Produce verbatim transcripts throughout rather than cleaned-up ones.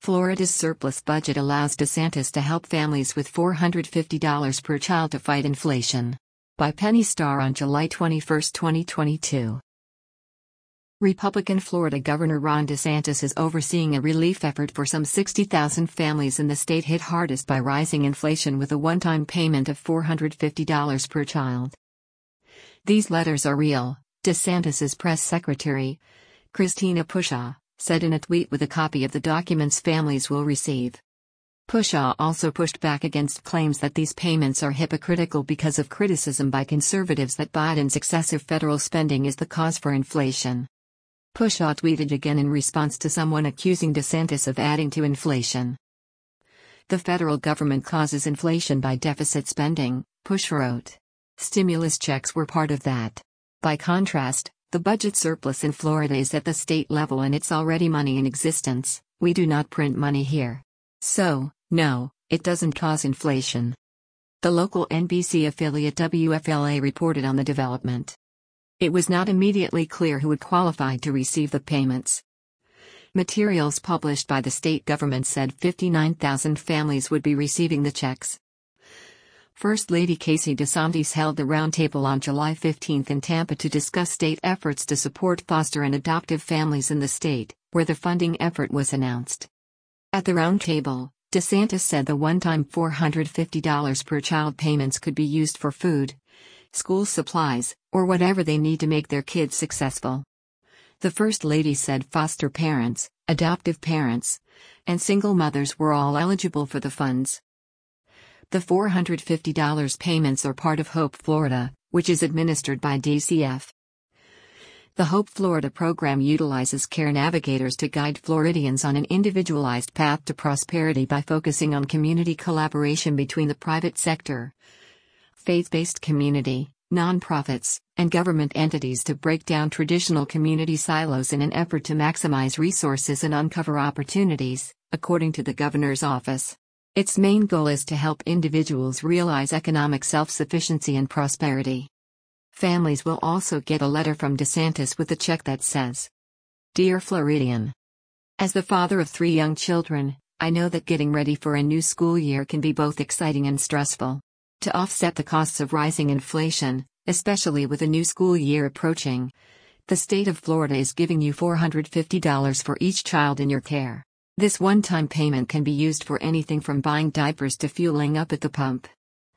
Florida's surplus budget allows DeSantis to help families with four hundred fifty dollars per child to fight inflation. By Penny Starr on July twenty-first, twenty twenty-two. Republican Florida Governor Ron DeSantis is overseeing a relief effort for some sixty thousand families in the state hit hardest by rising inflation with a one-time payment of four hundred fifty dollars per child. These letters are real, DeSantis's press secretary, Christina Pushaw, said in a tweet with a copy of the documents families will receive. Pushaw also pushed back against claims that these payments are hypocritical because of criticism by conservatives that Biden's excessive federal spending is the cause for inflation. Pushaw tweeted again in response to someone accusing DeSantis of adding to inflation. The federal government causes inflation by deficit spending, Push wrote. Stimulus checks were part of that. By contrast, the budget surplus in Florida is at the state level and it's already money in existence. We do not print money here. So, no, it doesn't cause inflation. The local N B C affiliate W F L A reported on the development. It was not immediately clear who would qualify to receive the payments. Materials published by the state government said fifty-nine thousand families would be receiving the checks. First Lady Casey DeSantis held the roundtable on July fifteenth in Tampa to discuss state efforts to support foster and adoptive families in the state, where the funding effort was announced. At the roundtable, DeSantis said the one-time four hundred fifty dollars per child payments could be used for food, school supplies, or whatever they need to make their kids successful. The First Lady said foster parents, adoptive parents, and single mothers were all eligible for the funds. The four hundred fifty dollars payments are part of Hope Florida, which is administered by D C F. The Hope Florida program utilizes care navigators to guide Floridians on an individualized path to prosperity by focusing on community collaboration between the private sector, faith-based community, nonprofits, and government entities to break down traditional community silos in an effort to maximize resources and uncover opportunities, according to the governor's office. Its main goal is to help individuals realize economic self-sufficiency and prosperity. Families will also get a letter from DeSantis with a check that says, "Dear Floridian, as the father of three young children, I know that getting ready for a new school year can be both exciting and stressful. To offset the costs of rising inflation, especially with a new school year approaching, the state of Florida is giving you four hundred fifty dollars for each child in your care. This one-time payment can be used for anything from buying diapers to fueling up at the pump.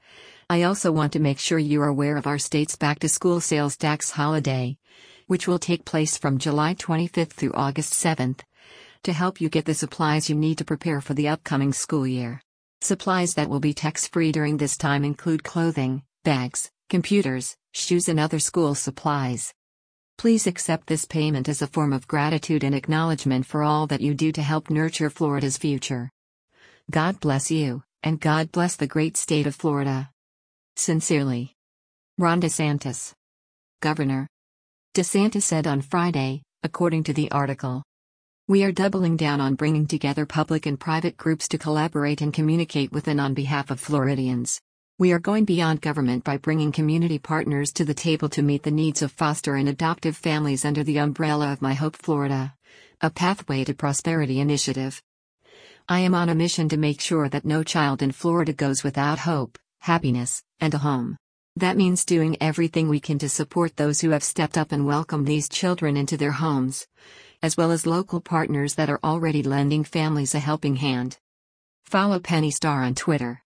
I also want to make sure you are aware of our state's back-to-school sales tax holiday, which will take place from July twenty-fifth through August seventh, to help you get the supplies you need to prepare for the upcoming school year. Supplies that will be tax-free during this time include clothing, bags, computers, shoes and other school supplies. Please accept this payment as a form of gratitude and acknowledgement for all that you do to help nurture Florida's future. God bless you, and God bless the great state of Florida. Sincerely, Ron DeSantis, Governor. DeSantis said on Friday, according to the article. We are doubling down on bringing together public and private groups to collaborate and communicate with and on behalf of Floridians. We are going beyond government by bringing community partners to the table to meet the needs of foster and adoptive families under the umbrella of My Hope Florida, a Pathway to Prosperity initiative. I am on a mission to make sure that no child in Florida goes without hope, happiness, and a home. That means doing everything we can to support those who have stepped up and welcomed these children into their homes, as well as local partners that are already lending families a helping hand. Follow Penny Starr on Twitter.